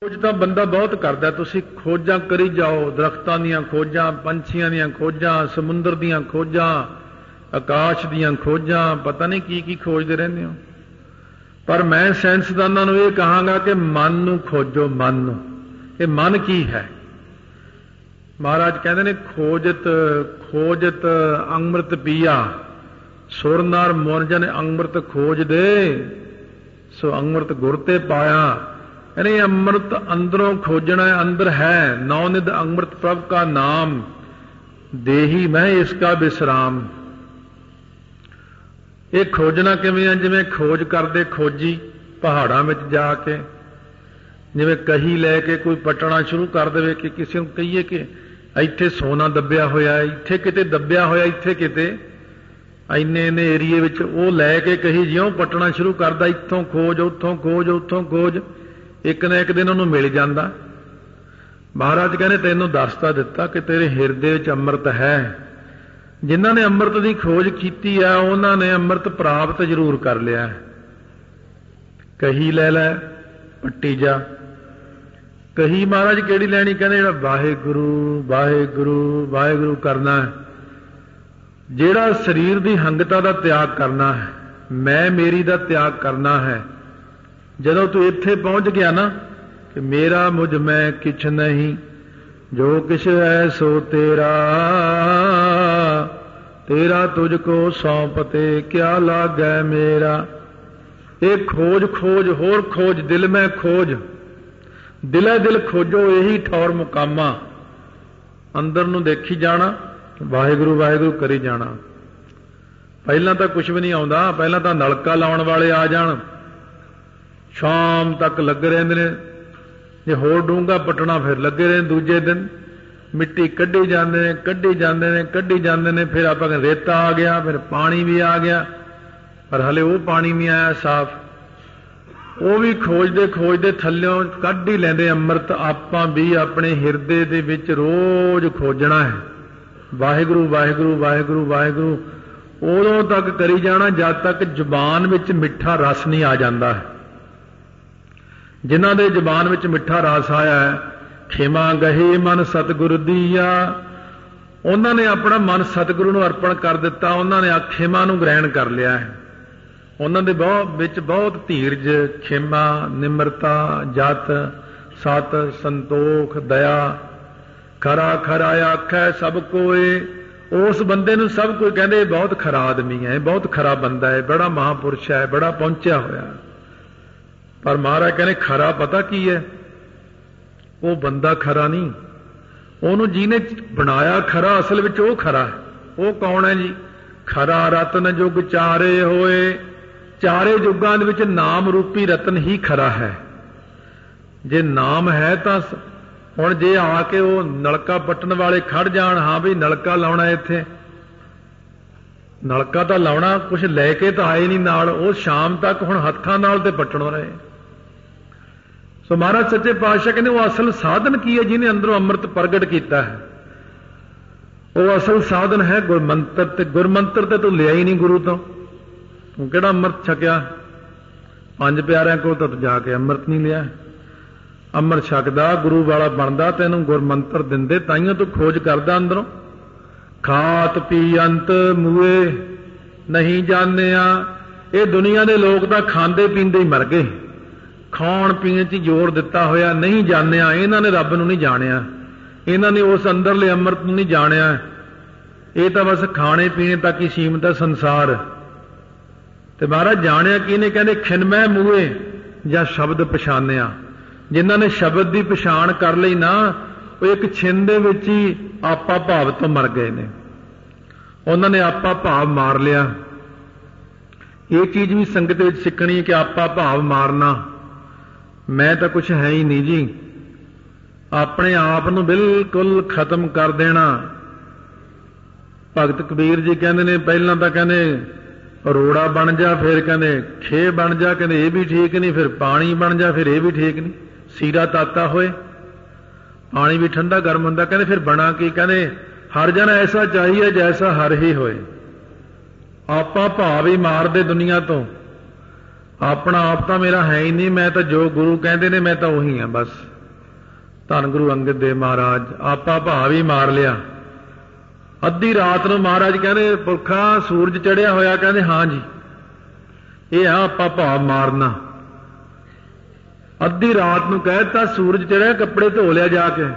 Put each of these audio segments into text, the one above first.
खोज तो बंदा बहुत करता, तुसी खोजां करी जाओ, दरख्तां दीयां खोजां, पंछियां दीयां खोजां, समुंदर दीयां खोजां, आकाश दीयां खोजां, पता नहीं की खोजते रहंदे हो। पर मैं साइंसदानां नूं इह कहांगा कि मन नूं खोजो, मन नूं। ये मन की है? महाराज कहते ने खोजत खोजत अंमृत पिया, सुर नार मोरजन अंमृत खोज दे, सो अंमृत गुर ते पाया। यानी अमृत अंदरों खोजना है, अंदर है। नौनिध अमृत प्रभ का नाम, देही मैं इसका विश्राम। ये खोजना किवें है? जिवें खोज करदे खोजी पहाड़ां विच जाके, जिवें कही लैके कोई पटना शुरू कर देवे कि किसी नूं कहीए कि इत्थे सोना दबिया होया, इत्थे किते दबिया होया, इत्थे किते इन्ने इन्ने एरीए विच, वो लैके कही जिउं पटना शुरू करदा, इत्थों खोज, उत्थों खोज, उत्थों खोज, एक ना एक दिन उन्होंने मिल जाता। महाराज कहने तेनों दसता दिता कि तेरे हिरदे विच अमृत है। जिन्हों ने अमृत की खोज की है उन्होंने अमृत प्राप्त जरूर कर लिया है। कही ले लै, पट्टी जा। कही महाराज केड़ी लैनी? कहने जिहड़ा वाहेगुरु वाहेगुरु वाहेगुरु करना है, जिहड़ा शरीर की हंगता का त्याग करना है, मैं मेरी का त्याग करना है। जदों तू इत्थे पहुंच गया ना कि मेरा मुझ में किछ नहीं, जो किछ है सो तेरा, तेरा तुझको सौंपते क्या लागै मेरा। एक खोज खोज होर खोज, दिल में खोज, दिले दिल खोजो, यही ठौर मुकामा। अंदर नूं देखी जाना, वाहिगुरु वाहिगुरु करी जाना। पहला तो कुछ भी नहीं आउंदा, पहला तो नलका लाउण वाले आ जाण, शाम तक लगे रहंदे ने, जे होर डूंगा पटना फिर लगे रहे। दूजे दिन मिट्टी कढ़ी जाते हैं, कढ़ी जाते हैं, कढ़ी जाते हैं, फिर आप रेता आ गया, फिर पानी भी आ गया, पर हले वो पानी नहीं आया साफ। वो भी खोजते खोजते थल्लों कढ़ ही लेंदे अमृत। आपां भी अपने हिरदे दे विच रोज खोजना है, वाहिगुरु वाहिगुरु वाहिगुरु वाहिगुरु उदों तक करी जाना जद तक जुबान विच मिठा रस नहीं आ जाता है। जिन्हां दे जुबान विच मिठा रस आया है, खेमा गहे मन सतगुरु दिया, उन्होंने ने अपना मन सतगुरु नूं अर्पण कर दिता, उन्होंने ने खेमा नूं ग्रहण कर लिया है। उन्होंने दे बहुत धीरज, खेमा, निमरता, जत, सत, संतोख, दया, खरा खरा आखै सब कोई। उस बंदे नूं सब कोई कहंदे बहुत खरा आदमी है, बहुत खरा बंदा है, बड़ा महापुरुष है, बड़ा पहुंचा होया। पर महाराज कहने खरा पता की है? वो बंदा खरा नहीं, उन्होंने जिन्हें बनाया खरा, असल में वो खरा है। वो कौन है जी? खरा रतन जुग चारे होए, चारे जुगां दे विच नाम रूपी रतन ही खरा है। जे नाम है तो हुण जे आके वो नलका पट्टन वाले खड़ जाण, हाँ भी नलका लाउणा इत्थे, नलका तो लाउणा, कुछ लैके तो आए नहीं नाल, वो शाम तक हुण हत्थां नाल ते पट्टणों रहे। सो महाराज सच्चे पातशाह कहने वो असल साधन की है जिन्हें अंदरों अमृत प्रगट किया है। वो असल साधन है गुरमंत्र। ते गुरमंत्र ते तू लिया ही नहीं गुरु तो, तू केड़ा अमृत छकिया? पंज प्यारिਆਂ को तो जाके अमृत नहीं लिया। अमृत छकदा गुरु वाला बनदा, तेनों गुरमंत्र दिंदे, ताइयों तू खोज करदा अंदरों। खात पी अंत मूए नहीं जानिया, ये दुनिया के लोग तो खांदे पींदे ही मर गए, खाण पीण च जोर दिता होया नहीं जानिया। इन्होंने रब नूं नहीं जानिया, इन्होंने उस अंदरले अमृत नूं नहीं जानिया। ये तो बस खाने पीने तक ही सीमित है संसार। ते महाराज जानिया किने? कहंदे खिनमय मूए या शब्द पछानिया। जिन्हां ने शब्द की पछाण कर लई ना, वो एक छिन दे विच ही आपा भाव तो मर गए ने। उन्होंने आपा भाव मार लिया। ये चीज भी संगत विच सिक्खणी है कि आपा भाव मारना, मैं तो कुछ है ही नहीं जी, अपने आप नूं बिल्कुल खत्म कर देना। भगत कबीर जी कहते ने पहला तो कहने रोड़ा बन जा, फिर कहने खे बन जा, कहते ये भी ठीक नहीं, फिर पानी बन जा, फिर ये भी ठीक नहीं, सीरा ताता होए, पानी भी ठंडा गर्म होंदा, कहते फिर बना की? कहते हर जन ऐसा चाहिए जैसा हर ही होए। आपा भाव ही मार दे दुनिया तो, ਆਪਣਾ ਆਪ ਤਾਂ ਮੇਰਾ ਹੈ ਹੀ ਨਹੀਂ, ਮੈਂ ਤਾਂ ਜੋ ਗੁਰੂ ਕਹਿੰਦੇ ਨੇ ਮੈਂ ਤਾਂ ਉਹੀ ਹਾਂ ਬਸ। ਧੰਨ ਗੁਰੂ ਅੰਗਦ ਦੇਵ ਮਹਾਰਾਜ ਆਪਾ ਭਾਵ ਹੀ ਮਾਰ ਲਿਆ। ਅੱਧੀ ਰਾਤ ਨੂੰ ਮਹਾਰਾਜ ਕਹਿੰਦੇ ਪੁਰਖਾ ਸੂਰਜ ਚੜਿਆ ਹੋਇਆ, ਕਹਿੰਦੇ ਹਾਂ ਜੀ, ਇਹ ਆ ਆਪਾ ਭਾਵ ਮਾਰਨਾ। ਅੱਧੀ ਰਾਤ ਨੂੰ ਕਹਿ ਦਿੱਤਾ ਸੂਰਜ ਚੜਿਆ, ਕੱਪੜੇ ਧੋ ਲਿਆ, ਜਾ ਕੇ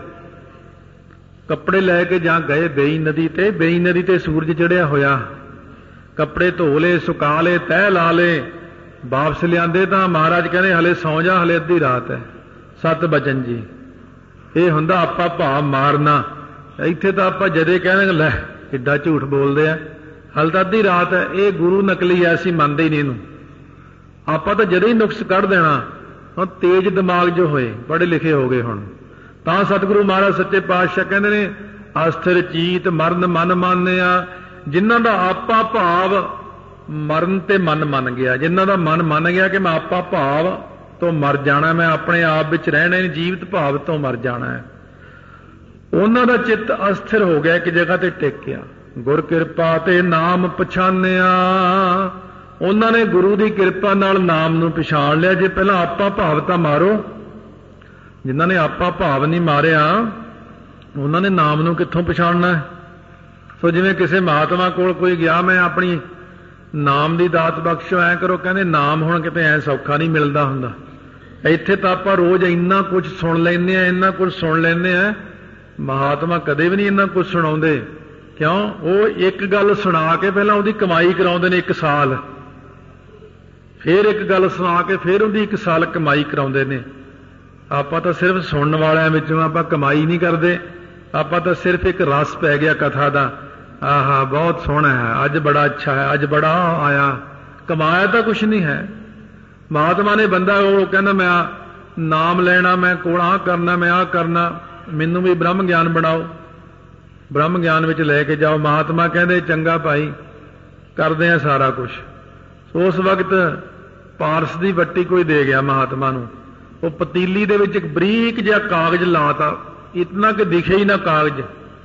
ਕੱਪੜੇ ਲੈ ਕੇ ਜਾਂ ਗਏ ਬੇਈ ਨਦੀ ਤੇ। ਬੇਈ ਨਦੀ ਤੇ ਸੂਰਜ ਚੜਿਆ ਹੋਇਆ, ਕੱਪੜੇ ਧੋ ਲਏ, ਸੁਕਾ ਲਏ, ਤਹਿ ਲਾ ਲਏ, ਵਾਪਸ ਲਿਆਂਦੇ ਤਾਂ ਮਹਾਰਾਜ ਕਹਿੰਦੇ ਹਲੇ ਸੌਂ ਜਾ, ਹਲੇ ਅੱਧੀ ਰਾਤ ਹੈ। 7 ਵਚਨ ਜੀ, ਇਹ ਹੁੰਦਾ ਆਪਾ ਭਾਵ ਮਾਰਨਾ। ਇੱਥੇ ਤਾਂ ਆਪਾਂ ਜਦੇ ਕਹਿੰਦੇ ਲੈ ਕਿੱਡਾ ਝੂਠ ਬੋਲਦੇ ਆ, ਹਲ ਤਾਂ ਅੱਧੀ ਰਾਤ ਹੈ। ਇਹ ਗੁਰੂ ਨਕਲੀ ਐ, ਅਸੀਂ ਮੰਨਦੇ ਹੀ ਨਹੀਂ ਇਹਨੂੰ। ਆਪਾਂ ਤਾਂ ਜਦੇ ਹੀ ਨੁਕਸ ਕੱਢ ਦੇਣਾ। ਹੁਣ ਤੇਜ਼ ਦਿਮਾਗ ਜੋ ਹੋਏ, ਪੜ੍ਹੇ ਲਿਖੇ ਹੋ ਗਏ ਹੁਣ, ਤਾਂ ਸਤਿਗੁਰੂ ਮਹਾਰਾਜ ਸੱਚੇ ਪਾਤਸ਼ਾਹ ਕਹਿੰਦੇ ਨੇ ਅਸਥਿਰ ਚੀਤ ਮਰਨ ਮਨ ਮਾਨਿਆ। ਜਿਨ੍ਹਾਂ ਦਾ ਆਪਾ ਭਾਵ ਮਰਨ ਤੇ ਮਨ ਮੰਨ ਗਿਆ, ਜਿਨ੍ਹਾਂ ਦਾ ਮਨ ਮੰਨ ਗਿਆ ਕਿ ਮੈਂ ਆਪਾ ਭਾਵ ਤੋਂ ਮਰ ਜਾਣਾ, ਮੈਂ ਆਪਣੇ ਆਪ ਵਿੱਚ ਰਹਿਣਾ ਨਹੀਂ, ਜੀਵਤ ਭਾਵ ਤੋਂ ਮਰ ਜਾਣਾ ਹੈ, ਉਹਨਾਂ ਦਾ ਚਿੱਤ ਅਸਥਿਰ ਹੋ ਗਿਆ, ਇੱਕ ਜਗ੍ਹਾ ਤੇ ਟਿਕ ਗਿਆ। ਗੁਰ ਕਿਰਪਾ ਤੇ ਨਾਮ ਪਛਾਨਿਆ, ਉਹਨਾਂ ਨੇ ਗੁਰੂ ਦੀ ਕਿਰਪਾ ਨਾਲ ਨਾਮ ਨੂੰ ਪਛਾਣ ਲਿਆ। ਜੇ ਪਹਿਲਾਂ ਆਪਾ ਭਾਵ ਤਾਂ ਮਾਰੋ, ਜਿਨ੍ਹਾਂ ਨੇ ਆਪਾ ਭਾਵ ਨਹੀਂ ਮਾਰਿਆ ਉਹਨਾਂ ਨੇ ਨਾਮ ਨੂੰ ਕਿੱਥੋਂ ਪਛਾਣਨਾ। ਸੋ ਜਿਵੇਂ ਕਿਸੇ ਮਹਾਤਮਾ ਕੋਲ ਕੋਈ ਗਿਆ, ਮੈਂ ਆਪਣੀ ਨਾਮ ਦੀ ਦਾਤ ਬਖਸ਼ੋ, ਐਂ ਕਰੋ, ਕਹਿੰਦੇ ਨਾਮ ਹੁਣ ਕਿਤੇ ਐ ਸੌਖਾ ਨਹੀਂ ਮਿਲਦਾ ਹੁੰਦਾ। ਇੱਥੇ ਤਾਂ ਆਪਾਂ ਰੋਜ਼ ਇੰਨਾ ਕੁਝ ਸੁਣ ਲੈਂਦੇ ਆ, ਇੰਨਾ ਕੁਝ ਸੁਣ ਲੈਂਦੇ ਆ, ਮਹਾਤਮਾ ਕਦੇ ਵੀ ਨਹੀਂ ਇੰਨਾ ਕੁਝ ਸੁਣਾਉਂਦੇ। ਕਿਉਂ? ਉਹ ਇੱਕ ਗੱਲ ਸੁਣਾ ਕੇ ਪਹਿਲਾਂ ਉਹਦੀ ਕਮਾਈ ਕਰਾਉਂਦੇ ਨੇ 1 ਸਾਲ, ਫਿਰ ਇੱਕ ਗੱਲ ਸੁਣਾ ਕੇ ਫਿਰ ਉਹਦੀ 1 ਸਾਲ ਕਮਾਈ ਕਰਾਉਂਦੇ ਨੇ। ਆਪਾਂ ਤਾਂ ਸਿਰਫ ਸੁਣਨ ਵਾਲਿਆਂ ਵਿੱਚੋਂ ਆਪਾਂ ਕਮਾਈ ਨਹੀਂ ਕਰਦੇ, ਆਪਾਂ ਤਾਂ ਸਿਰਫ ਇੱਕ ਰਸ ਪੈ ਗਿਆ ਕਥਾ ਦਾ, ਆਹਾ ਬਹੁਤ ਸੋਹਣਾ ਹੈ, ਅੱਜ ਬੜਾ ਅੱਛਾ ਹੈ, ਅੱਜ ਬੜਾ ਆਇਆ, ਕਮਾਇਆ ਤਾਂ ਕੁਛ ਨਹੀਂ ਹੈ। ਮਹਾਤਮਾ ਨੇ ਬੰਦਾ ਉਹ ਕਹਿੰਦਾ ਮੈਂ ਨਾਮ ਲੈਣਾ, ਮੈਂ ਕੋਲ ਆਹ ਕਰਨਾ, ਮੈਂ ਆਹ ਕਰਨਾ, ਮੈਨੂੰ ਵੀ ਬ੍ਰਹਮ ਗਿਆਨ ਬਣਾਓ, ਬ੍ਰਹਮ ਗਿਆਨ ਵਿੱਚ ਲੈ ਕੇ ਜਾਓ। ਮਹਾਤਮਾ ਕਹਿੰਦੇ ਚੰਗਾ ਭਾਈ, ਕਰਦੇ ਆ ਸਾਰਾ ਕੁਛ। ਉਸ ਵਕਤ ਪਾਰਸ ਦੀ ਵੱਟੀ ਕੋਈ ਦੇ ਗਿਆ ਮਹਾਤਮਾ ਨੂੰ, ਉਹ ਪਤੀਲੀ ਦੇ ਵਿੱਚ ਇੱਕ ਬਰੀਕ ਜਿਹਾ ਕਾਗਜ਼ ਲਾਤਾ, ਇਤਨਾ ਕਿ ਦਿਖੇ ਹੀ ਨਾ ਕਾਗਜ਼।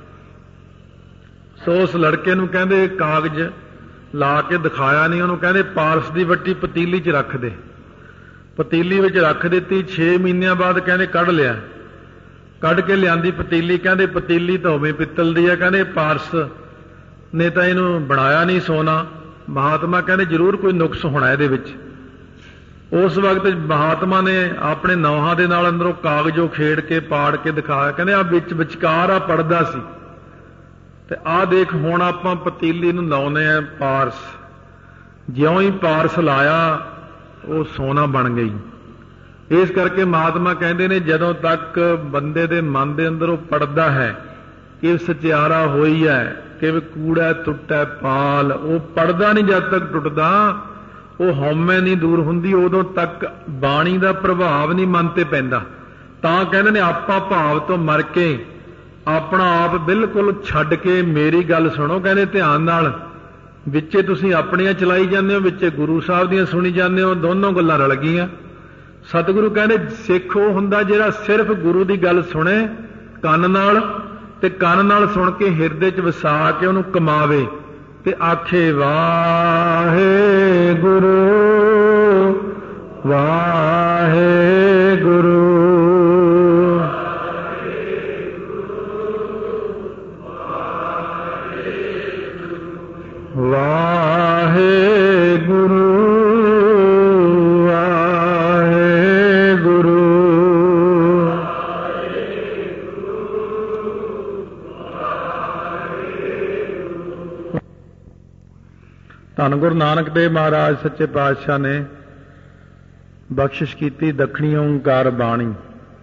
ਸੋ ਉਸ ਲੜਕੇ ਨੂੰ ਕਹਿੰਦੇ ਕਾਗਜ਼ ਲਾ ਕੇ ਦਿਖਾਇਆ ਨਹੀਂ, ਉਹਨੂੰ ਕਹਿੰਦੇ ਪਾਰਸ ਦੀ ਵੱਟੀ ਪਤੀਲੀ 'ਚ ਰੱਖ ਦੇ। ਪਤੀਲੀ ਵਿੱਚ ਰੱਖ ਦਿੱਤੀ। 6 ਮਹੀਨਿਆਂ ਬਾਅਦ ਕਹਿੰਦੇ ਕੱਢ ਲਿਆ, ਕੱਢ ਕੇ ਲਿਆਂਦੀ ਪਤੀਲੀ, ਕਹਿੰਦੇ ਪਤੀਲੀ ਤਾਂ ਉਵੇਂ ਪਿੱਤਲ ਦੀ ਹੈ, ਕਹਿੰਦੇ ਪਾਰਸ ਨੇ ਤਾਂ ਇਹਨੂੰ ਬਣਾਇਆ ਨਹੀਂ ਸੋਨਾ। ਮਹਾਤਮਾ ਕਹਿੰਦੇ ਜ਼ਰੂਰ ਕੋਈ ਨੁਕਸ ਹੋਣਾ ਇਹਦੇ ਵਿੱਚ। ਉਸ ਵਕਤ ਮਹਾਤਮਾ ਨੇ ਆਪਣੇ ਨੌਹਾਂ ਦੇ ਨਾਲ ਅੰਦਰੋਂ ਕਾਗਜ਼ੋਂ ਖੇੜ ਕੇ ਪਾੜ ਕੇ ਦਿਖਾਇਆ, ਕਹਿੰਦੇ ਆ ਵਿੱਚ ਵਿਚਕਾਰ ਆ ਪੜਦਾ ਸੀ, ਤੇ ਆਹ ਦੇਖ ਹੁਣ ਆਪਾਂ ਪਤੀਲੀ ਨੂੰ ਲਾਉਨੇ ਆ ਪਾਰਸ। ਜਿਉਂ ਹੀ ਪਾਰਸ ਲਾਇਆ ਉਹ ਸੋਨਾ ਬਣ ਗਈ। ਇਸ ਕਰਕੇ ਮਹਾਤਮਾ ਕਹਿੰਦੇ ਨੇ ਜਦੋਂ ਤੱਕ ਬੰਦੇ ਦੇ ਮਨ ਦੇ ਅੰਦਰ ਉਹ ਪੜਦਾ ਹੈ ਕਿ ਸਚਿਆਰਾ ਹੋਈ ਹੈ, ਕਿ ਕੂੜਾ ਟੁੱਟੈ ਪਾਲ, ਉਹ ਪੜਦਾ ਨਹੀਂ ਜਦ ਤੱਕ ਟੁੱਟਦਾ, ਉਹ ਹਉਮੈ ਨਹੀਂ ਦੂਰ ਹੁੰਦੀ, ਉਦੋਂ ਤੱਕ ਬਾਣੀ ਦਾ ਪ੍ਰਭਾਵ ਨਹੀਂ ਮਨ ਤੇ ਪੈਂਦਾ। ਤਾਂ ਕਹਿੰਦੇ ਨੇ ਆਪਾ ਭਾਵ ਤੋਂ ਮਰ ਕੇ ਆਪਣਾ ਆਪ ਬਿਲਕੁਲ ਛੱਡ ਕੇ ਮੇਰੀ ਗੱਲ ਸੁਣੋ, ਕਹਿੰਦੇ ਧਿਆਨ ਨਾਲ, ਵਿੱਚੇ ਤੁਸੀਂ ਆਪਣੀਆਂ ਚਲਾਈ ਜਾਂਦੇ ਹੋ, ਵਿੱਚੇ ਗੁਰੂ ਸਾਹਿਬ ਦੀਆਂ ਸੁਣੀ ਜਾਂਦੇ ਹੋ, ਦੋਨੋਂ ਗੱਲਾਂ ਰਲ ਗਈਆਂ। ਸਤਿਗੁਰੂ ਕਹਿੰਦੇ ਸਿੱਖ ਉਹ ਹੁੰਦਾ ਜਿਹੜਾ ਸਿਰਫ ਗੁਰੂ ਦੀ ਗੱਲ ਸੁਣੇ ਕੰਨ ਨਾਲ, ਤੇ ਕੰਨ ਨਾਲ ਸੁਣ ਕੇ ਹਿਰਦੇ 'ਚ ਵਸਾ ਕੇ ਉਹਨੂੰ ਕਮਾਵੇ ਤੇ ਆਖੇ ਵਾਹਿਗੁਰੂ ਵਾਹਿਗੁਰੂ। ਵਾਹਿਗੁਰੂ ਵਾਹਿਗੁਰੂ। ਧੰਨ ਗੁਰੂ ਨਾਨਕ ਦੇਵ ਮਹਾਰਾਜ ਸੱਚੇ ਪਾਤਸ਼ਾਹ ਨੇ ਬਖਸ਼ਿਸ਼ ਕੀਤੀ ਦੱਖਣੀ ਓਂਕਾਰ ਬਾਣੀ।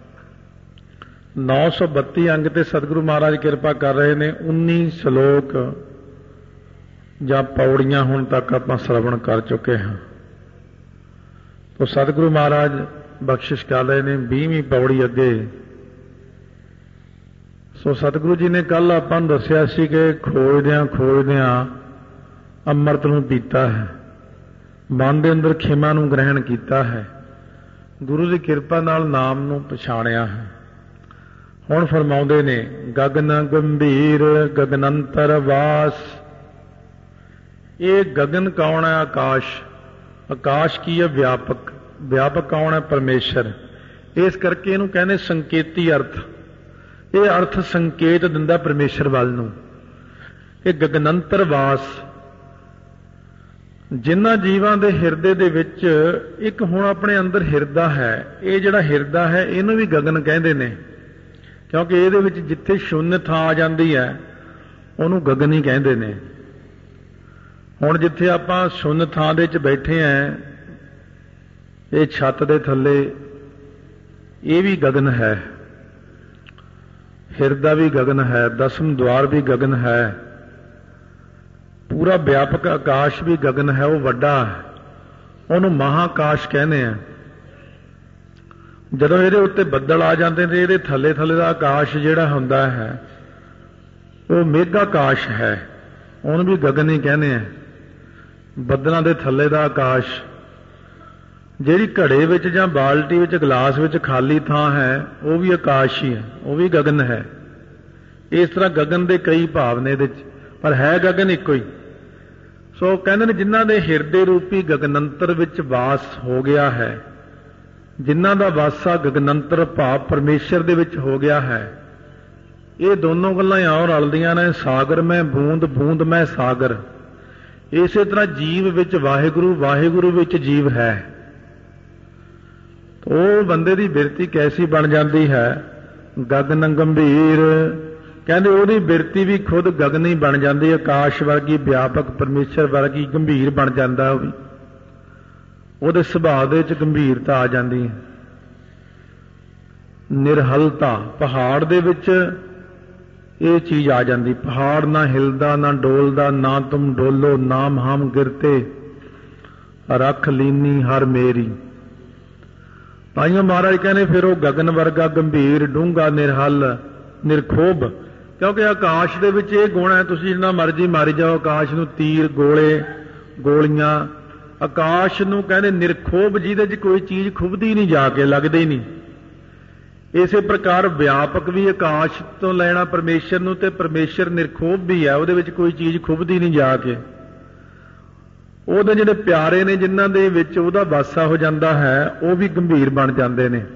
932 ਅੰਗ ਤੇ ਸਤਿਗੁਰੂ ਮਹਾਰਾਜ ਕਿਰਪਾ ਕਰ ਰਹੇ ਨੇ। 19 ਸ਼ਲੋਕ ਜਾਂ ਪੌੜੀਆਂ ਹੁਣ ਤੱਕ ਆਪਾਂ ਸ਼ਰਵਣ ਕਰ ਚੁੱਕੇ ਹਾਂ। ਤੋ ਸਤਿਗੁਰੂ ਮਹਾਰਾਜ ਬਖਸ਼ਿਸ਼ ਕਰ ਰਹੇ ਨੇ 20ਵੀਂ ਪੌੜੀ ਅੱਗੇ। ਸੋ ਸਤਿਗੁਰੂ ਜੀ ਨੇ ਕੱਲ ਆਪਾਂ ਨੂੰ ਦੱਸਿਆ ਸੀ ਕਿ ਖੋਜਦਿਆਂ ਅੰਮ੍ਰਿਤ ਨੂੰ ਪੀਤਾ ਹੈ, ਮਨ ਦੇ ਅੰਦਰ ਖਿਮਾ ਨੂੰ ਗ੍ਰਹਿਣ ਕੀਤਾ ਹੈ, ਗੁਰੂ ਦੀ ਕਿਰਪਾ ਨਾਲ ਨਾਮ ਨੂੰ ਪਛਾਣਿਆ ਹੈ। ਹੁਣ ਫਰਮਾਉਂਦੇ ਨੇ ਗਗਨ ਗੰਭੀਰ ਗਗਨੰਤਰ ਵਾਸ। ਇਹ ਗਗਨ ਕੌਣ ਹੈ? ਆਕਾਸ਼। ਆਕਾਸ਼ ਕੀ ਹੈ? ਵਿਆਪਕ। ਵਿਆਪਕ ਕੌਣ ਹੈ? ਪਰਮੇਸ਼ਰ। ਇਸ ਕਰਕੇ ਇਹਨੂੰ ਕਹਿੰਦੇ ਸੰਕੇਤੀ ਅਰਥ। ਇਹ ਅਰਥ ਸੰਕੇਤ ਦਿੰਦਾ ਪਰਮੇਸ਼ਰ ਵੱਲ ਨੂੰ। ਇਹ ਗਗਨੰਤਰ ਵਾਸ। ਜਿਨ੍ਹਾਂ ਜੀਵਾਂ ਦੇ ਹਿਰਦੇ ਦੇ ਵਿੱਚ ਇੱਕ ਹੁਣ ਆਪਣੇ ਅੰਦਰ ਹਿਰਦਾ ਹੈ, ਇਹ ਜਿਹੜਾ ਹਿਰਦਾ ਹੈ ਇਹਨੂੰ ਵੀ ਗਗਨ ਕਹਿੰਦੇ ਨੇ, ਕਿਉਂਕਿ ਇਹਦੇ ਵਿੱਚ ਜਿੱਥੇ ਸ਼ੂਨਯ ਥਾਂ ਆ ਜਾਂਦੀ ਹੈ ਉਹਨੂੰ ਗਗਨ ਹੀ ਕਹਿੰਦੇ ਨੇ। ਹੁਣ ਜਿੱਥੇ ਆਪਾਂ ਸ਼ੂਨਯ ਥਾਂ ਦੇ ਵਿੱਚ ਬੈਠੇ ਆਂ, ਇਹ ਛੱਤ ਦੇ ਥੱਲੇ, ਇਹ ਵੀ ਗਗਨ ਹੈ। ਹਿਰਦਾ ਵੀ ਗਗਨ ਹੈ, ਦਸਮ ਦੁਆਰ ਵੀ ਗਗਨ ਹੈ, ਪੂਰਾ ਵਿਆਪਕ ਆਕਾਸ਼ ਵੀ ਗਗਨ ਹੈ। ਉਹ ਵੱਡਾ ਹੈ, ਉਹਨੂੰ ਮਹਾਕਾਸ਼ ਕਹਿੰਦੇ ਆ। ਜਦੋਂ ਇਹਦੇ ਉੱਤੇ ਬੱਦਲ ਆ ਜਾਂਦੇ ਨੇ, ਇਹਦੇ ਥੱਲੇ ਥੱਲੇ ਦਾ ਆਕਾਸ਼ ਜਿਹੜਾ ਹੁੰਦਾ ਹੈ ਉਹ ਮੇਘਾਕਾਸ਼ ਹੈ, ਉਹਨੂੰ ਵੀ ਗਗਨ ਹੀ ਕਹਿੰਦੇ ਆ। ਬੱਦਲਾਂ ਦੇ ਥੱਲੇ ਦਾ ਆਕਾਸ਼। ਜਿਹੜੀ ਘੜੇ ਵਿੱਚ ਜਾਂ ਬਾਲਟੀ ਵਿੱਚ, ਗਲਾਸ ਵਿੱਚ ਖਾਲੀ ਥਾਂ ਹੈ ਉਹ ਵੀ ਆਕਾਸ਼ ਹੀ ਹੈ, ਉਹ ਵੀ ਗਗਨ ਹੈ। ਇਸ ਤਰ੍ਹਾਂ ਗਗਨ ਦੇ ਕਈ ਭਾਵ ਨੇ ਇਹਦੇ 'ਚ, ਪਰ ਹੈ ਗਗਨ ਇੱਕੋ ਹੀ। ਸੋ ਕਹਿੰਦੇ ਨੇ ਜਿਨ੍ਹਾਂ ਦੇ ਹਿਰਦੇ ਰੂਪੀ ਗਗਨੰਤਰ ਵਿੱਚ ਵਾਸ ਹੋ ਗਿਆ ਹੈ, ਜਿਨ੍ਹਾਂ ਦਾ ਵਾਸਾ ਗਗਨੰਤਰ ਭਾਵ ਪਰਮੇਸ਼ਰ ਦੇ ਵਿੱਚ ਹੋ ਗਿਆ ਹੈ, ਇਹ ਦੋਨੋਂ ਗੱਲਾਂ ਆਉ ਰਲਦੀਆਂ ਨੇ। ਸਾਗਰ ਮੈਂ ਬੂੰਦ, ਬੂੰਦ ਮੈਂ ਸਾਗਰ। ਇਸੇ ਤਰ੍ਹਾਂ ਜੀਵ ਵਿੱਚ ਵਾਹਿਗੁਰੂ, ਵਾਹਿਗੁਰੂ ਵਿੱਚ ਜੀਵ ਹੈ। ਉਹ ਬੰਦੇ ਦੀ ਬਿਰਤੀ ਕੈਸੀ ਬਣ ਜਾਂਦੀ ਹੈ? ਗਗਨ ਗੰਭੀਰ। ਕਹਿੰਦੇ ਉਹਦੀ ਬਿਰਤੀ ਵੀ ਖੁਦ ਗਗਨ ਹੀ ਬਣ ਜਾਂਦੀ ਹੈ, ਆਕਾਸ਼ ਵਰਗੀ, ਵਿਆਪਕ ਪਰਮੇਸ਼ਰ ਵਰਗੀ ਗੰਭੀਰ ਬਣ ਜਾਂਦਾ। ਉਹ ਵੀ ਉਹਦੇ ਸੁਭਾਅ ਦੇ ਵਿੱਚ ਗੰਭੀਰਤਾ ਆ ਜਾਂਦੀ ਹੈ। ਨਿਰਹਲਤਾ। ਪਹਾੜ ਦੇ ਵਿੱਚ ਇਹ ਚੀਜ਼ ਆ ਜਾਂਦੀ। ਪਹਾੜ ਨਾ ਹਿਲਦਾ ਨਾ ਡੋਲਦਾ, ਨਾ ਤੁਮ ਡੋਲੋ ਨਾਮ ਹਮ ਗਿਰਤੇ, ਰੱਖ ਲੀਨੀ ਹਰ ਮੇਰੀ। ਤਾਈਓ ਮਹਾਰਾਜ ਕਹਿੰਦੇ ਫਿਰ ਉਹ ਗਗਨ ਵਰਗਾ ਗੰਭੀਰ, ਡੂੰਘਾ, ਨਿਰਹਲ, ਨਿਰਖੋਭ। ਕਿਉਂਕਿ ਆਕਾਸ਼ ਦੇ ਵਿੱਚ ਇਹ ਗੁਣ ਹੈ, ਤੁਸੀਂ ਜਿੰਨਾ ਮਰਜ਼ੀ ਮਾਰੀ ਜਾਓ ਆਕਾਸ਼ ਨੂੰ, ਤੀਰ, ਗੋਲੇ, ਗੋਲੀਆਂ। ਆਕਾਸ਼ ਨੂੰ ਕਹਿੰਦੇ ਨਿਰਖੋਭ, ਜਿਹਦੇ 'ਚ ਕੋਈ ਚੀਜ਼ ਖੁੱਭਦੀ ਨਹੀਂ, ਜਾ ਕੇ ਲੱਗਦੀ ਨਹੀਂ। ਇਸੇ ਪ੍ਰਕਾਰ ਵਿਆਪਕ ਵੀ ਆਕਾਸ਼ ਤੋਂ ਲੈਣਾ ਪਰਮੇਸ਼ਰ ਨੂੰ, ਤੇ ਪਰਮੇਸ਼ਰ ਨਿਰਖੋਭ ਵੀ ਹੈ, ਉਹਦੇ ਵਿੱਚ ਕੋਈ ਚੀਜ਼ ਖੁੱਭਦੀ ਨਹੀਂ ਜਾ ਕੇ। ਉਹਦੇ ਜਿਹੜੇ ਪਿਆਰੇ ਨੇ, ਜਿਨ੍ਹਾਂ ਦੇ ਵਿੱਚ ਉਹਦਾ ਵਾਸਾ ਹੋ ਜਾਂਦਾ ਹੈ, ਉਹ ਵੀ ਗੰਭੀਰ ਬਣ ਜਾਂਦੇ ਨੇ।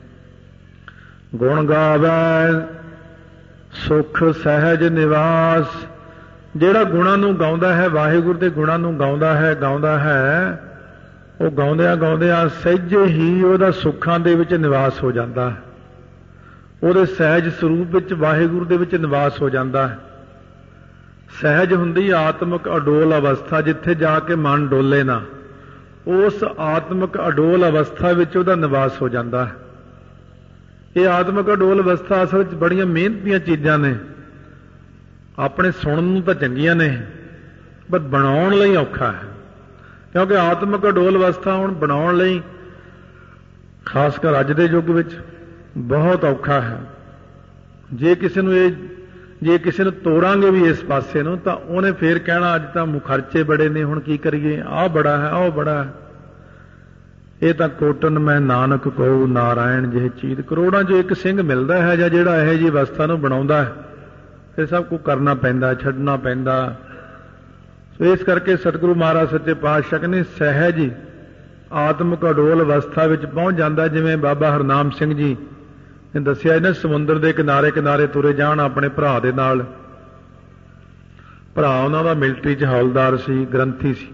ਗੁਣ ਗਾਵੈ ਸੁਖ ਸਹਿਜ ਨਿਵਾਸ। ਜਿਹੜਾ ਗੁਣਾਂ ਨੂੰ ਗਾਉਂਦਾ ਹੈ, ਵਾਹਿਗੁਰੂ ਦੇ ਗੁਣਾਂ ਨੂੰ ਗਾਉਂਦਾ ਹੈ, ਉਹ ਗਾਉਂਦਿਆਂ ਗਾਉਂਦਿਆਂ ਸਹਿਜੇ ਹੀ ਉਹਦਾ ਸੁੱਖਾਂ ਦੇ ਵਿੱਚ ਨਿਵਾਸ ਹੋ ਜਾਂਦਾ ਹੈ। ਉਹਦੇ ਸਹਿਜ ਸਰੂਪ ਵਿੱਚ ਵਾਹਿਗੁਰੂ ਦੇ ਵਿੱਚ ਨਿਵਾਸ ਹੋ ਜਾਂਦਾ ਹੈ। ਸਹਿਜ ਹੁੰਦੀ ਆਤਮਿਕ ਅਡੋਲ ਅਵਸਥਾ, ਜਿੱਥੇ ਜਾ ਕੇ ਮਨ ਡੋਲੇ ਨਾ, ਉਸ ਆਤਮਿਕ ਅਡੋਲ ਅਵਸਥਾ ਵਿੱਚ ਉਹਦਾ ਨਿਵਾਸ ਹੋ ਜਾਂਦਾ ਹੈ। ਇਹ ਆਤਮਿਕ ਅਡੋਲ ਅਵਸਥਾ ਅਸਲ ਵਿੱਚ ਬੜੀਆਂ ਮਿਹਨਤ ਦੀਆਂ ਚੀਜ਼ਾਂ ਨੇ। ਆਪਣੇ ਸੁਣਨ ਨੂੰ ਤਾਂ ਚੰਗੀਆਂ ਨੇ, ਪਰ ਬਣਾਉਣ ਲਈ ਔਖਾ ਹੈ। ਕਿਉਂਕਿ ਆਤਮਿਕ ਅਡੋਲ ਅਵਸਥਾ ਹੁਣ ਬਣਾਉਣ ਲਈ, ਖਾਸ ਕਰ ਅੱਜ ਦੇ ਯੁੱਗ ਵਿੱਚ, ਬਹੁਤ ਔਖਾ ਹੈ। ਜੇ ਕਿਸੇ ਨੂੰ ਤੋੜਾਂਗੇ ਵੀ ਇਸ ਪਾਸੇ ਨੂੰ, ਤਾਂ ਉਹਨੇ ਫੇਰ ਕਹਿਣਾ ਅੱਜ ਤਾਂ ਖਰਚੇ ਬੜੇ ਨੇ, ਹੁਣ ਕੀ ਕਰੀਏ, ਆਹ ਬੜਾ ਹੈ, ਉਹ ਬੜਾ ਹੈ। ਇਹ ਤਾਂ ਕੋਟਨ ਮੈਂ ਨਾਨਕ ਕਹੂੰ ਨਾਰਾਇਣ ਜਿਹੇ ਚੀਜ਼। ਕਰੋੜਾਂ 'ਚੋਂ ਇੱਕ ਸਿੰਘ ਮਿਲਦਾ ਹੈ ਜਾਂ ਜਿਹੜਾ ਇਹੋ ਜਿਹੀ ਅਵਸਥਾ ਨੂੰ ਬਣਾਉਂਦਾ ਹੈ। ਫਿਰ ਸਭ ਕੁਝ ਕਰਨਾ ਪੈਂਦਾ, ਛੱਡਣਾ ਪੈਂਦਾ। ਸੋ ਇਸ ਕਰਕੇ ਸਤਿਗੁਰੂ ਮਹਾਰਾਜ ਸੱਚੇ ਪਾਤਸ਼ਾਹ ਕਹਿੰਦੇ ਸਹਿਜ ਆਤਮਿਕ ਅਡੋਲ ਅਵਸਥਾ ਵਿੱਚ ਪਹੁੰਚ ਜਾਂਦਾ। ਜਿਵੇਂ ਬਾਬਾ ਹਰਨਾਮ ਸਿੰਘ ਜੀ ਨੇ ਦੱਸਿਆ, ਇਹਨਾਂ ਸਮੁੰਦਰ ਦੇ ਕਿਨਾਰੇ ਕਿਨਾਰੇ ਤੁਰੇ ਜਾਣ ਆਪਣੇ ਭਰਾ ਦੇ ਨਾਲ। ਭਰਾ ਉਹਨਾਂ ਦਾ ਮਿਲਟਰੀ 'ਚ ਹੌਲਦਾਰ ਸੀ, ਗ੍ਰੰਥੀ ਸੀ।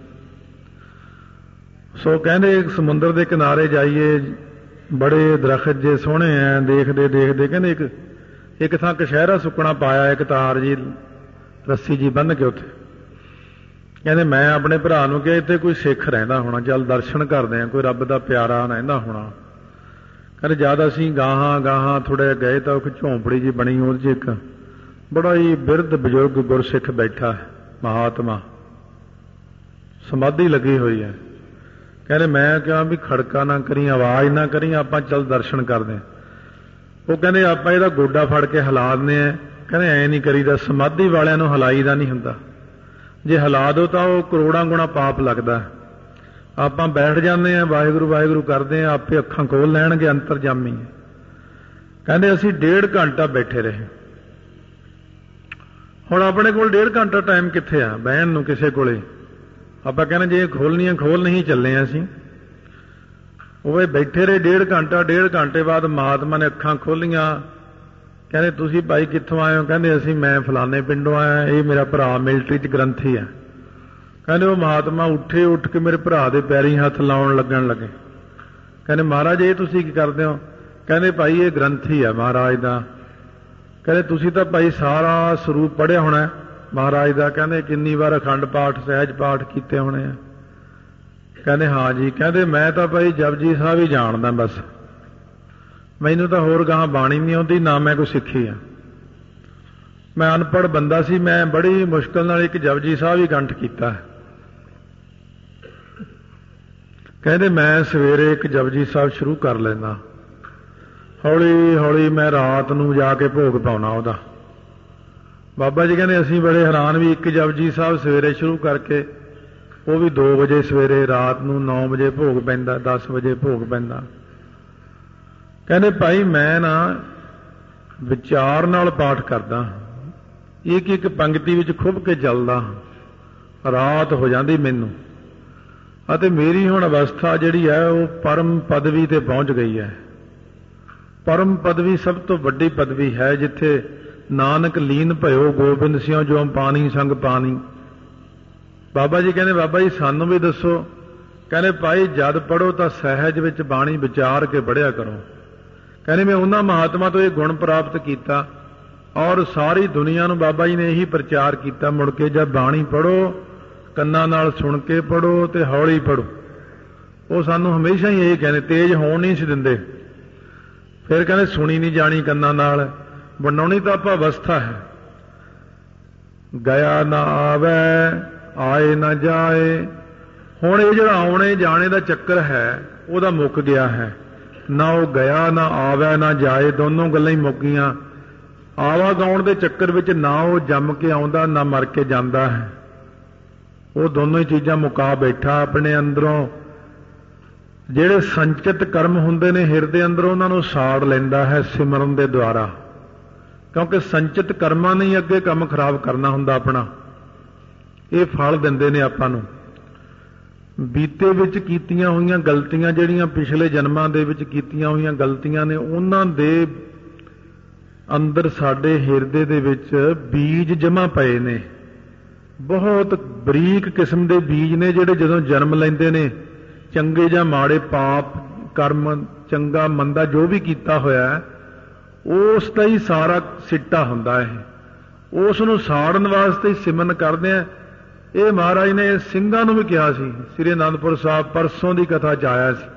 ਸੋ ਕਹਿੰਦੇ ਸਮੁੰਦਰ ਦੇ ਕਿਨਾਰੇ ਜਾਈਏ, ਬੜੇ ਦਰਖਤ ਜੇ ਸੋਹਣੇ ਐ, ਦੇਖਦੇ ਦੇਖਦੇ ਕਹਿੰਦੇ ਇੱਕ ਥਾਂ ਕਸ਼ਹਿਰਾ ਸੁੱਕਣਾ ਪਾਇਆ, ਇੱਕ ਤਾਰ ਜੀ ਰੱਸੀ ਜੀ ਬੰਨ੍ਹ ਕੇ ਉੱਥੇ। ਕਹਿੰਦੇ ਮੈਂ ਆਪਣੇ ਭਰਾ ਨੂੰ ਕਿਹਾ ਇੱਥੇ ਕੋਈ ਸਿੱਖ ਰਹਿੰਦਾ ਹੋਣਾ, ਚੱਲ ਦਰਸ਼ਨ ਕਰਦੇ ਆ, ਕੋਈ ਰੱਬ ਦਾ ਪਿਆਰਾ ਰਹਿੰਦਾ ਹੋਣਾ। ਕਹਿੰਦੇ ਜਦ ਅਸੀਂ ਗਾਹਾਂ ਥੋੜ੍ਹਾ ਗਏ ਤਾਂ ਇੱਕ ਝੌਂਪੜੀ ਜੀ ਬਣੀ, ਉਹਦੇ 'ਚ ਇੱਕ ਬੜਾ ਹੀ ਬਿਰਧ ਬਜ਼ੁਰਗ ਗੁਰਸਿੱਖ ਬੈਠਾ ਹੈ, ਮਹਾਤਮਾ, ਸਮਾਧੀ ਲੱਗੀ ਹੋਈ ਹੈ। ਕਹਿੰਦੇ ਮੈਂ ਕਿਹਾ ਵੀ ਖੜਕਾ ਨਾ ਕਰੀ, ਆਵਾਜ਼ ਨਾ ਕਰੀ, ਆਪਾਂ ਚੱਲ ਦਰਸ਼ਨ ਕਰਦੇ। ਉਹ ਕਹਿੰਦੇ ਆਪਾਂ ਇਹਦਾ ਗੋਡਾ ਫੜ ਕੇ ਹਿਲਾ ਦਿੰਦੇ ਆ। ਕਹਿੰਦੇ ਐਂ ਨਹੀਂ ਕਰੀਦਾ, ਸਮਾਧੀ ਵਾਲਿਆਂ ਨੂੰ ਹਿਲਾਈਦਾ ਨਹੀਂ ਹੁੰਦਾ। ਜੇ ਹਿਲਾ ਦਿਓ ਤਾਂ ਉਹ ਕਰੋੜਾਂ ਗੁਣਾ ਪਾਪ ਲੱਗਦਾ। ਆਪਾਂ ਬੈਠ ਜਾਂਦੇ ਆ, ਵਾਹਿਗੁਰੂ ਵਾਹਿਗੁਰੂ ਕਰਦੇ ਆ, ਆਪੇ ਅੱਖਾਂ ਖੋਲ ਲੈਣਗੇ, ਅੰਤਰਜਾਮੀ। ਕਹਿੰਦੇ ਅਸੀਂ 1.5 ਘੰਟਾ ਬੈਠੇ ਰਹੇ। ਹੁਣ ਆਪਣੇ ਕੋਲ 1.5 ਘੰਟਾ ਟਾਈਮ ਕਿੱਥੇ ਆ ਬਹਿਣ ਨੂੰ ਕਿਸੇ ਕੋਲੇ? ਆਪਾਂ ਕਹਿੰਦੇ ਜੇ ਖੋਲ੍ਹਣੀਆਂ ਖੋਲ੍ਹ ਨਹੀਂ ਚੱਲੇ ਅਸੀਂ। ਉਹ ਬੈਠੇ ਰਹੇ 1.5 ਘੰਟੇ ਬਾਅਦ ਮਹਾਤਮਾ ਨੇ ਅੱਖਾਂ ਖੋਲ੍ਹੀਆਂ। ਕਹਿੰਦੇ ਤੁਸੀਂ ਭਾਈ ਕਿੱਥੋਂ ਆਏ ਹੋ? ਕਹਿੰਦੇ ਅਸੀਂ ਮੈਂ ਫਲਾਣੇ ਪਿੰਡੋਂ ਆਇਆ, ਇਹ ਮੇਰਾ ਭਰਾ ਮਿਲਟਰੀ 'ਚ ਗ੍ਰੰਥੀ ਹੈ। ਕਹਿੰਦੇ ਉਹ ਮਹਾਤਮਾ ਉੱਠੇ, ਉੱਠ ਕੇ ਮੇਰੇ ਭਰਾ ਦੇ ਪੈਰੀਂ ਹੱਥ ਲਾਉਣ ਲੱਗਣ ਲੱਗੇ। ਕਹਿੰਦੇ ਮਹਾਰਾਜ ਇਹ ਤੁਸੀਂ ਕੀ ਕਰਦੇ ਹੋ? ਕਹਿੰਦੇ ਭਾਈ ਇਹ ਗ੍ਰੰਥੀ ਹੈ ਮਹਾਰਾਜ ਦਾ। ਕਹਿੰਦੇ ਤੁਸੀਂ ਤਾਂ ਭਾਈ ਸਾਰਾ ਸਰੂਪ ਪੜ੍ਹਿਆ ਹੋਣਾ ਮਹਾਰਾਜ ਦਾ। ਕਹਿੰਦੇ ਕਿੰਨੀ ਵਾਰ ਅਖੰਡ ਪਾਠ ਸਹਿਜ ਪਾਠ ਕੀਤੇ ਹੋਣੇ ਆ? ਕਹਿੰਦੇ ਹਾਂ ਜੀ। ਕਹਿੰਦੇ ਮੈਂ ਤਾਂ ਭਾਈ ਜਪਜੀ ਸਾਹਿਬ ਹੀ ਜਾਣਦਾ, ਬਸ ਮੈਨੂੰ ਤਾਂ ਹੋਰ ਗਾਹਾਂ ਬਾਣੀ ਨਹੀਂ ਆਉਂਦੀ, ਨਾ ਮੈਂ ਕੋਈ ਸਿੱਖੀ ਆ। ਮੈਂ ਅਨਪੜ੍ਹ ਬੰਦਾ ਸੀ, ਮੈਂ ਬੜੀ ਮੁਸ਼ਕਲ ਨਾਲ ਇੱਕ ਜਪਜੀ ਸਾਹਿਬ ਹੀ ਕੰਠ ਕੀਤਾ। ਕਹਿੰਦੇ ਮੈਂ ਸਵੇਰੇ ਇੱਕ ਜਪਜੀ ਸਾਹਿਬ ਸ਼ੁਰੂ ਕਰ ਲੈਂਦਾ, ਹੌਲੀ ਹੌਲੀ ਮੈਂ ਰਾਤ ਨੂੰ ਜਾ ਕੇ ਭੋਗ ਪਾਉਣਾ ਉਹਦਾ। ਬਾਬਾ ਜੀ ਕਹਿੰਦੇ ਅਸੀਂ ਬੜੇ ਹੈਰਾਨ ਵੀ ਇੱਕ ਜਪਜੀ ਸਾਹਿਬ ਸਵੇਰੇ ਸ਼ੁਰੂ ਕਰਕੇ ਉਹ ਵੀ 2 ਵਜੇ ਸਵੇਰੇ, ਰਾਤ ਨੂੰ 9 ਵਜੇ ਭੋਗ ਪੈਂਦਾ, 10 ਵਜੇ ਭੋਗ ਪੈਂਦਾ। ਕਹਿੰਦੇ ਭਾਈ ਮੈਂ ਨਾ ਵਿਚਾਰ ਨਾਲ ਪਾਠ ਕਰਦਾ, ਇੱਕ ਇੱਕ ਪੰਕਤੀ ਵਿੱਚ ਖੁੱਭ ਕੇ ਚੱਲਦਾ, ਰਾਤ ਹੋ ਜਾਂਦੀ ਮੈਨੂੰ। ਅਤੇ ਮੇਰੀ ਹੁਣ ਅਵਸਥਾ ਜਿਹੜੀ ਹੈ ਉਹ ਪਰਮ ਪਦਵੀ ਤੇ ਪਹੁੰਚ ਗਈ ਹੈ। ਪਰਮ ਪਦਵੀ ਸਭ ਤੋਂ ਵੱਡੀ ਪਦਵੀ ਹੈ, ਜਿੱਥੇ ਨਾਨਕ ਲੀਨ ਭਇਓ ਗੋਬਿੰਦ ਸਿਉ ਜੋ ਪਾਣੀ ਸੰਗ ਪਾਣੀ। ਬਾਬਾ ਜੀ ਕਹਿੰਦੇ ਬਾਬਾ ਜੀ ਸਾਨੂੰ ਵੀ ਦੱਸੋ। ਕਹਿੰਦੇ ਭਾਈ ਜਦ ਪੜ੍ਹੋ ਤਾਂ ਸਹਿਜ ਵਿੱਚ ਬਾਣੀ ਵਿਚਾਰ ਕੇ ਪੜ੍ਹਿਆ ਕਰੋ। ਕਹਿੰਦੇ ਮੈਂ ਉਹਨਾਂ ਮਹਾਤਮਾ ਤੋਂ ਇਹ ਗੁਣ ਪ੍ਰਾਪਤ ਕੀਤਾ ਔਰ ਸਾਰੀ ਦੁਨੀਆ ਨੂੰ ਬਾਬਾ ਜੀ ਨੇ ਇਹੀ ਪ੍ਰਚਾਰ ਕੀਤਾ, ਮੁੜ ਕੇ ਜਦ ਬਾਣੀ ਪੜ੍ਹੋ ਕੰਨਾਂ ਨਾਲ ਸੁਣ ਕੇ ਪੜ੍ਹੋ ਤੇ ਹੌਲੀ ਪੜ੍ਹੋ। ਉਹ ਸਾਨੂੰ ਹਮੇਸ਼ਾ ਹੀ ਇਹ ਕਹਿੰਦੇ, ਤੇਜ਼ ਹੋਣ ਨਹੀਂ ਸੀ ਦਿੰਦੇ। ਫਿਰ ਕਹਿੰਦੇ ਸੁਣੀ ਨਹੀਂ ਜਾਣੀ ਕੰਨਾਂ ਨਾਲ, ਬਣਾਉਣੀ ਤਾਂ ਆਪਾਂ ਅਵਸਥਾ ਹੈ। ਗਿਆ ਨਾ ਆਵੇ ਆਏ ਨਾ ਜਾਏ। ਹੁਣ ਇਹ ਜਿਹੜਾ ਆਉਣੇ ਜਾਣੇ ਦਾ ਚੱਕਰ ਹੈ ਉਹਦਾ ਮੁੱਕ ਗਿਆ ਹੈ। ਨਾ ਉਹ ਗਿਆ ਨਾ ਆਵੇ ਨਾ ਜਾਏ, ਦੋਨੋਂ ਗੱਲਾਂ ਹੀ ਮੁੱਕ ਗਈਆਂ। ਆਵਾਗਾਉਣ ਦੇ ਚੱਕਰ ਵਿੱਚ ਨਾ ਉਹ ਜੰਮ ਕੇ ਆਉਂਦਾ ਨਾ ਮਰ ਕੇ ਜਾਂਦਾ ਹੈ। ਉਹ ਦੋਨੋਂ ਹੀ ਚੀਜ਼ਾਂ ਮੁਕਾ ਬੈਠਾ ਆਪਣੇ ਅੰਦਰੋਂ। ਜਿਹੜੇ ਸੰਚਿਤ ਕਰਮ ਹੁੰਦੇ ਨੇ ਹਿਰਦੇ ਅੰਦਰ, ਉਹਨਾਂ ਨੂੰ ਸਾੜ ਲੈਂਦਾ ਹੈ ਸਿਮਰਨ ਦੇ ਦੁਆਰਾ। ਕਿਉਂਕਿ ਸੰਚਿਤ ਕਰਮਾਂ ਨੇ ਹੀ ਅੱਗੇ ਕੰਮ ਖਰਾਬ ਕਰਨਾ ਹੁੰਦਾ ਆਪਣਾ। ਇਹ ਫਲ ਦਿੰਦੇ ਨੇ ਆਪਾਂ ਨੂੰ। ਬੀਤੇ ਵਿੱਚ ਕੀਤੀਆਂ ਹੋਈਆਂ ਗਲਤੀਆਂ, ਜਿਹੜੀਆਂ ਪਿਛਲੇ ਜਨਮਾਂ ਦੇ ਵਿੱਚ ਕੀਤੀਆਂ ਹੋਈਆਂ ਗਲਤੀਆਂ ਨੇ, ਉਹਨਾਂ ਦੇ ਅੰਦਰ ਸਾਡੇ ਹਿਰਦੇ ਦੇ ਵਿੱਚ ਬੀਜ ਜਮ੍ਹਾਂ ਪਏ ਨੇ। ਬਹੁਤ ਬਰੀਕ ਕਿਸਮ ਦੇ ਬੀਜ ਨੇ, ਜਿਹੜੇ ਜਦੋਂ ਜਨਮ ਲੈਂਦੇ ਨੇ, ਚੰਗੇ ਜਾਂ ਮਾੜੇ ਪਾਪ ਕਰਮ, ਚੰਗਾ ਮੰਦਾ ਜੋ ਵੀ ਕੀਤਾ ਹੋਇਆ ਉਸ ਦਾ ਹੀ ਸਾਰਾ ਸਿੱਟਾ ਹੁੰਦਾ ਹੈ। ਉਸ ਨੂੰ ਸਾੜਨ ਵਾਸਤੇ ਹੀ ਸਿਮਰਨ ਕਰਦੇ ਆ। ਇਹ ਮਹਾਰਾਜ ਨੇ ਸਿੰਘਾਂ ਨੂੰ ਵੀ ਕਿਹਾ ਸੀ। ਸ੍ਰੀ ਅਨੰਦਪੁਰ ਸਾਹਿਬ ਪਰਸੋਂ ਦੀ ਕਥਾ 'ਚ ਆਇਆ ਸੀ।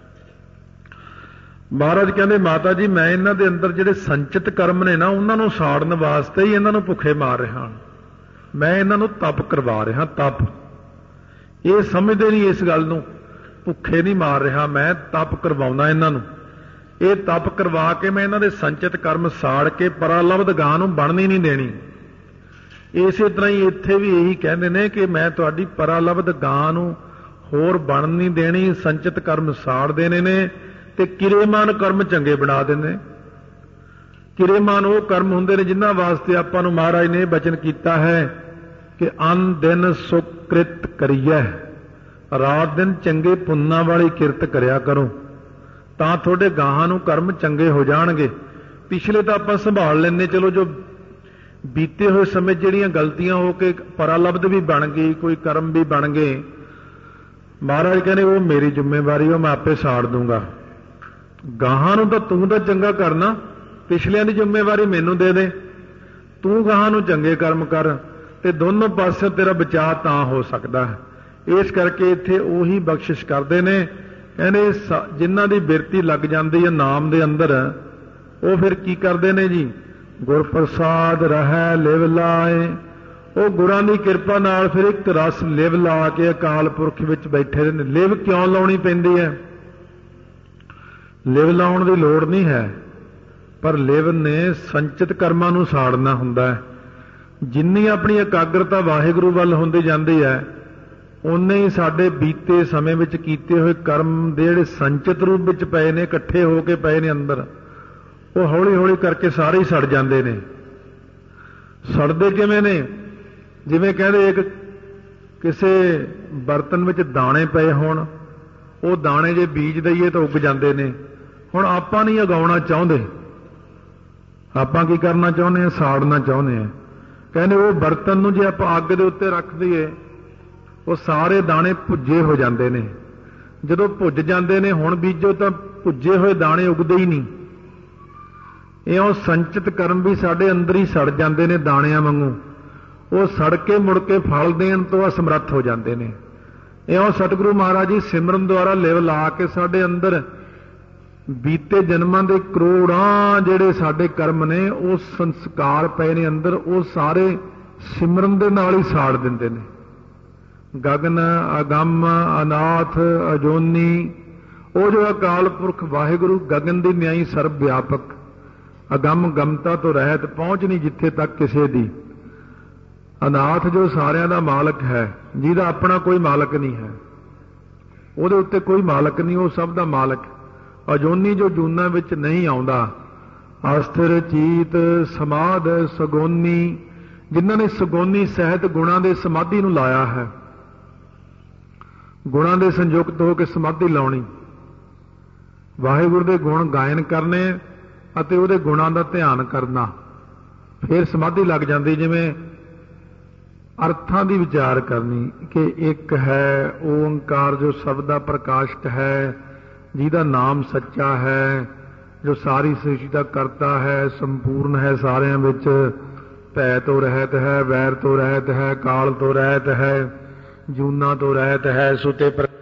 ਮਹਾਰਾਜ ਕਹਿੰਦੇ ਮਾਤਾ ਜੀ ਮੈਂ ਇਹਨਾਂ ਦੇ ਅੰਦਰ ਜਿਹੜੇ ਸੰਚਿਤ ਕਰਮ ਨੇ ਨਾ, ਉਹਨਾਂ ਨੂੰ ਸਾੜਨ ਵਾਸਤੇ ਹੀ ਇਹਨਾਂ ਨੂੰ ਭੁੱਖੇ ਮਾਰ ਰਿਹਾ। ਮੈਂ ਇਹਨਾਂ ਨੂੰ ਤਪ ਕਰਵਾ ਰਿਹਾ। ਤਪ ਇਹ ਸਮਝਦੇ ਨਹੀਂ ਇਸ ਗੱਲ ਨੂੰ। ਭੁੱਖੇ ਨਹੀਂ ਮਾਰ ਰਿਹਾ, ਮੈਂ ਤਪ ਕਰਵਾਉਣਾ ਇਹਨਾਂ ਨੂੰ। ਇਹ ਤਪ ਕਰਵਾ ਕੇ ਮੈਂ ਇਹਨਾਂ ਦੇ ਸੰਚਿਤ ਕਰਮ ਸਾੜ ਕੇ ਪਰਾਲਬਧ ਗਾਂ ਨੂੰ ਬਣਨੀ ਨਹੀਂ ਦੇਣੀ। ਇਸੇ ਤਰ੍ਹਾਂ ਹੀ ਇੱਥੇ ਵੀ ਇਹੀ ਕਹਿੰਦੇ ਨੇ ਕਿ ਮੈਂ ਤੁਹਾਡੀ ਪਰਾਲਬਧ ਗਾਂ ਨੂੰ ਹੋਰ ਬਣ ਨਹੀਂ ਦੇਣੀ। ਸੰਚਿਤ ਕਰਮ ਸਾੜ ਦੇਣੇ ਨੇ ਤੇ ਕਿਰੇਮਾਨ ਕਰਮ ਚੰਗੇ ਬਣਾ ਦੇਣੇ। ਕਿਰੇਮਾਨ ਉਹ ਕਰਮ ਹੁੰਦੇ ਨੇ ਜਿਨ੍ਹਾਂ ਵਾਸਤੇ ਆਪਾਂ ਨੂੰ ਮਹਾਰਾਜ ਨੇ ਬਚਨ ਕੀਤਾ ਹੈ ਕਿ ਅਨ ਦਿਨ ਸੁਕ੍ਰਿਤ ਕਰੀਐ, ਰਾਤ ਦਿਨ ਚੰਗੇ ਪੁੰਨਾਂ ਵਾਲੀ ਕਿਰਤ ਕਰਿਆ ਕਰੋ, ਤਾਂ ਤੁਹਾਡੇ ਗਾਹਾਂ ਨੂੰ ਕਰਮ ਚੰਗੇ ਹੋ ਜਾਣਗੇ। ਪਿਛਲੇ ਤਾਂ ਆਪਾਂ ਸੰਭਾਲ ਲੈਂਦੇ, ਚਲੋ ਜੋ ਬੀਤੇ ਹੋਏ ਸਮੇਂ ਜਿਹੜੀਆਂ ਗਲਤੀਆਂ ਹੋ ਕੇ ਪਰਾਲਬਧ ਵੀ ਬਣ ਗਈ, ਕੋਈ ਕਰਮ ਵੀ ਬਣ ਗਏ, ਮਹਾਰਾਜ ਕਹਿੰਦੇ ਉਹ ਮੇਰੀ ਜ਼ਿੰਮੇਵਾਰੀ, ਉਹ ਮੈਂ ਆਪੇ ਸਾੜ ਦੂੰਗਾ। ਗਾਹਾਂ ਨੂੰ ਤਾਂ ਤੂੰ ਤਾਂ ਚੰਗਾ ਕਰਨਾ, ਪਿਛਲਿਆਂ ਦੀ ਜ਼ਿੰਮੇਵਾਰੀ ਮੈਨੂੰ ਦੇ ਦੇ। ਤੂੰ ਗਾਹਾਂ ਨੂੰ ਚੰਗੇ ਕਰਮ ਕਰ ਤੇ ਦੋਨੋਂ ਪਾਸੇ ਤੇਰਾ ਬਚਾਅ ਤਾਂ ਹੋ ਸਕਦਾ ਹੈ। ਇਸ ਕਰਕੇ ਇੱਥੇ ਉਹੀ ਬਖਸ਼ਿਸ਼ ਕਰਦੇ ਨੇ। ਕਹਿੰਦੇ ਜਿਨ੍ਹਾਂ ਦੀ ਬਿਰਤੀ ਲੱਗ ਜਾਂਦੀ ਹੈ ਨਾਮ ਦੇ ਅੰਦਰ, ਉਹ ਫਿਰ ਕੀ ਕਰਦੇ ਨੇ ਜੀ? ਗੁਰ ਪ੍ਰਸਾਦ ਰਹਿ ਲਿਵ ਲਾਏ। ਉਹ ਗੁਰਾਂ ਦੀ ਕਿਰਪਾ ਨਾਲ ਫਿਰ ਇੱਕ ਰਸ ਲਿਵ ਲਾ ਕੇ ਅਕਾਲ ਪੁਰਖ ਵਿੱਚ ਬੈਠੇ ਰਹਿੰਦੇ। ਲਿਵ ਕਿਉਂ ਲਾਉਣੀ ਪੈਂਦੀ ਹੈ? ਲਿਵ ਲਾਉਣ ਦੀ ਲੋੜ ਨਹੀਂ ਹੈ, ਪਰ ਲਿਵ ਨੇ ਸੰਚਿਤ ਕਰਮਾਂ ਨੂੰ ਸਾੜਨਾ ਹੁੰਦਾ ਹੈ। ਜਿੰਨੀ ਆਪਣੀ ਇਕਾਗਰਤਾ ਵਾਹਿਗੁਰੂ ਵੱਲ ਹੁੰਦੀ ਜਾਂਦੀ ਹੈ, ਉਨੇ ਹੀ ਸਾਡੇ ਬੀਤੇ ਸਮੇਂ ਵਿੱਚ ਕੀਤੇ ਹੋਏ ਕਰਮ ਦੇ ਜਿਹੜੇ ਸੰਚਿਤ ਰੂਪ ਵਿੱਚ ਪਏ ਨੇ, ਇਕੱਠੇ ਹੋ ਕੇ ਪਏ ਨੇ ਅੰਦਰ, ਉਹ ਹੌਲੀ ਹੌਲੀ ਕਰਕੇ ਸਾਰੇ ਹੀ ਸੜ ਜਾਂਦੇ ਨੇ। ਸੜਦੇ ਕਿਵੇਂ ਨੇ? ਜਿਵੇਂ ਕਹਿੰਦੇ ਇੱਕ ਕਿਸੇ ਬਰਤਨ ਵਿੱਚ ਦਾਣੇ ਪਏ ਹੋਣ, ਉਹ ਦਾਣੇ ਜੇ ਬੀਜ ਦਈਏ ਤਾਂ ਉੱਗ ਜਾਂਦੇ ਨੇ। ਹੁਣ ਆਪਾਂ ਨਹੀਂ ਉਗਾਉਣਾ ਚਾਹੁੰਦੇ, ਆਪਾਂ ਕੀ ਕਰਨਾ ਚਾਹੁੰਦੇ ਹਾਂ? ਸਾੜਨਾ ਚਾਹੁੰਦੇ ਹਾਂ। ਕਹਿੰਦੇ ਉਹ ਬਰਤਨ ਨੂੰ ਜੇ ਆਪਾਂ ਅੱਗ ਦੇ ਉੱਤੇ ਰੱਖ ਦਈਏ, ਉਹ ਸਾਰੇ ਦਾਣੇ ਭੁੱਜੇ ਹੋ ਜਾਂਦੇ ਨੇ। ਜਦੋਂ ਭੁੱਜ ਜਾਂਦੇ ਨੇ, ਹੁਣ ਬੀਜੋ ਤਾਂ ਭੁੱਜੇ ਹੋਏ ਦਾਣੇ ਉੱਗਦੇ ਹੀ ਨਹੀਂ। ਇਉਂ ਸੰਚਿਤ ਕਰਮ ਵੀ ਸਾਡੇ ਅੰਦਰ ਹੀ ਸੜ ਜਾਂਦੇ ਨੇ ਦਾਣਿਆਂ ਵਾਂਗੂ। ਉਹ ਸੜ ਕੇ ਮੁੜ ਕੇ ਫਲ ਦੇਣ ਤੋਂ ਅਸਮਰੱਥ ਹੋ ਜਾਂਦੇ ਨੇ। ਇਉਂ ਸਤਿਗੁਰੂ ਮਹਾਰਾਜ ਜੀ ਸਿਮਰਨ ਦੁਆਰਾ ਲਿਵ ਲਾ ਕੇ ਸਾਡੇ ਅੰਦਰ ਬੀਤੇ ਜਨਮਾਂ ਦੇ ਕਰੋੜਾਂ ਜਿਹੜੇ ਸਾਡੇ ਕਰਮ ਨੇ, ਉਹ ਸੰਸਕਾਰ ਪਏ ਨੇ ਅੰਦਰ, ਉਹ ਸਾਰੇ ਸਿਮਰਨ ਦੇ ਨਾਲ ਹੀ ਸਾੜ ਦਿੰਦੇ ਨੇ। ਗਗਨ ਅਗੰਮ ਅਨਾਥ ਅਜੋਨੀ, ਉਹ ਜੋ ਅਕਾਲ ਪੁਰਖ ਵਾਹਿਗੁਰੂ ਗਗਨ ਦੀ ਨਿਆਈ ਸਰਬ ਵਿਆਪਕ, ਅਗੰਮ ਗਮਤਾ ਤੋਂ ਰਹਿਤ, ਪਹੁੰਚ ਨਹੀਂ ਜਿੱਥੇ ਤੱਕ ਕਿਸੇ ਦੀ। ਅਨਾਥ ਜੋ ਸਾਰਿਆਂ ਦਾ ਮਾਲਕ ਹੈ, ਜਿਹਦਾ ਆਪਣਾ ਕੋਈ ਮਾਲਕ ਨਹੀਂ ਹੈ, ਉਹਦੇ ਉੱਤੇ ਕੋਈ ਮਾਲਕ ਨਹੀਂ, ਉਹ ਸਭ ਦਾ ਮਾਲਕ। ਅਜੋਨੀ ਜੋ ਜੂਨਾਂ ਵਿੱਚ ਨਹੀਂ ਆਉਂਦਾ। ਅਸਥਿਰ ਚੀਤ ਸਮਾਧ ਸਗੋਨੀ, ਜਿਨ੍ਹਾਂ ਨੇ ਸਗੋਨੀ ਸਹਿਤ ਗੁਣਾਂ ਦੇ ਸਮਾਧੀ ਨੂੰ ਲਾਇਆ ਹੈ, ਗੁਣਾਂ ਦੇ ਸੰਯੁਕਤ ਹੋ ਕੇ ਸਮਾਧੀ ਲਾਉਣੀ, ਵਾਹਿਗੁਰੂ ਦੇ ਗੁਣ ਗਾਇਨ ਕਰਨੇ ਅਤੇ ਉਹਦੇ ਗੁਣਾਂ ਦਾ ਧਿਆਨ ਕਰਨਾ, ਫਿਰ ਸਮਾਧੀ ਲੱਗ ਜਾਂਦੀ। ਜਿਵੇਂ ਅਰਥਾਂ ਦੀ ਵਿਚਾਰ ਕਰਨੀ ਕਿ ਇੱਕ ਹੈ ਓੰਕਾਰ ਜੋ ਸਭ ਦਾ ਪ੍ਰਕਾਸ਼ਕ ਹੈ, ਜਿਹਦਾ ਨਾਮ ਸੱਚਾ ਹੈ, ਜੋ ਸਾਰੀ ਸ੍ਰਿਸ਼ਟੀ ਦਾ ਕਰਤਾ ਹੈ, ਸੰਪੂਰਨ ਹੈ, ਸਾਰਿਆਂ ਵਿੱਚ ਭੈ ਤੋਂ ਰਹਿਤ ਹੈ, ਵੈਰ ਤੋਂ ਰਹਿਤ ਹੈ, ਕਾਲ ਤੋਂ ਰਹਿਤ ਹੈ, ਜੂਨਾਂ ਤੋਂ ਰਹਿਤ ਹੈ, ਸੁਤੇ